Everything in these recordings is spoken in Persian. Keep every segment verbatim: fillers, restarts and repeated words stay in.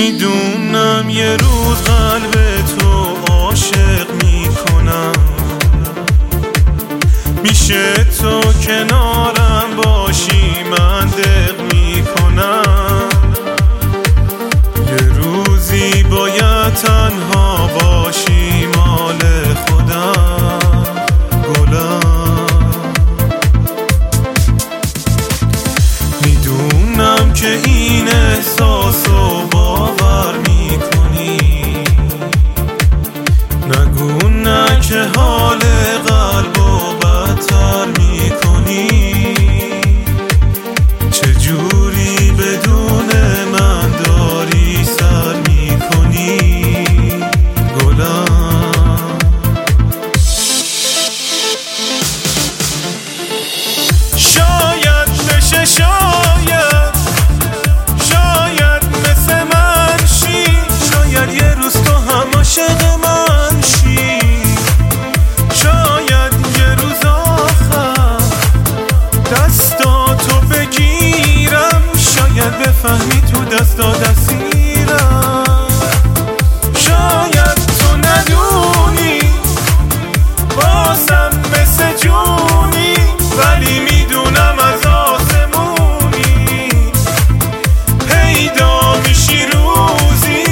میدونم یه روز قلب تو عاشق میکنم، میشه تو کنارم باشی من دق میکنم. یه روزی باید تنها باشی مال خودم گلم. میدونم که این احساسو باور میکنی، نگو نه که حال قلبو بدتر میکنی. چجوری بدون من داری سر میکنی گلم. شاید بشه شاید شاید مثل من شی، شاید یه روز تو هم عاشق من شی. شاید یه روز آخر دستاتو بگیرم، شاید بفهمی تو دستا دستیرم. شاید تو ندونی بازم مثل جونی، ولی میدونم از آسمونی پیدا میشی روزی.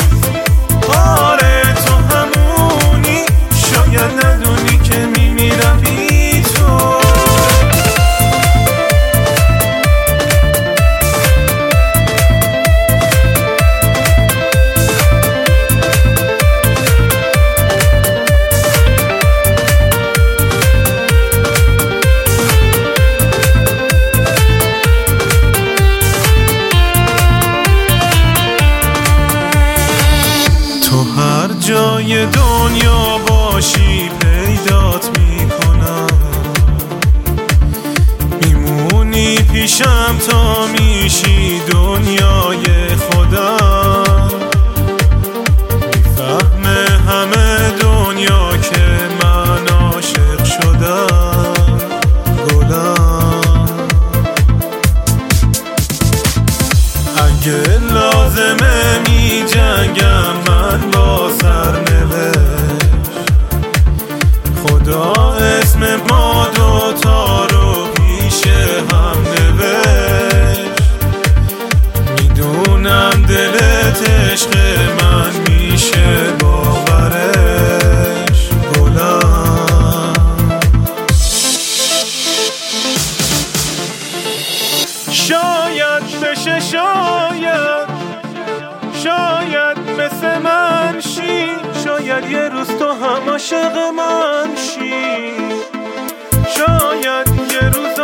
آره تو همونی، شاید ندونی که میمیرم بی تو. تو هر جای دنیا باشی پیدات میکنم، میمونی پیشم تا میشی دنیای خودم. میفهمه همه دنیا که من عاشق شدم گلم. اگه لازمه می جنگم من با سرنوشت، خدا اسم ما دوتا رو پیش هم نوشت. میدونم دلت عشق من میشه باورش گلم. شاید بشه شاید شاید مثل من شی، شاید یه روز تو هم عاشق من شی. شاید یه روز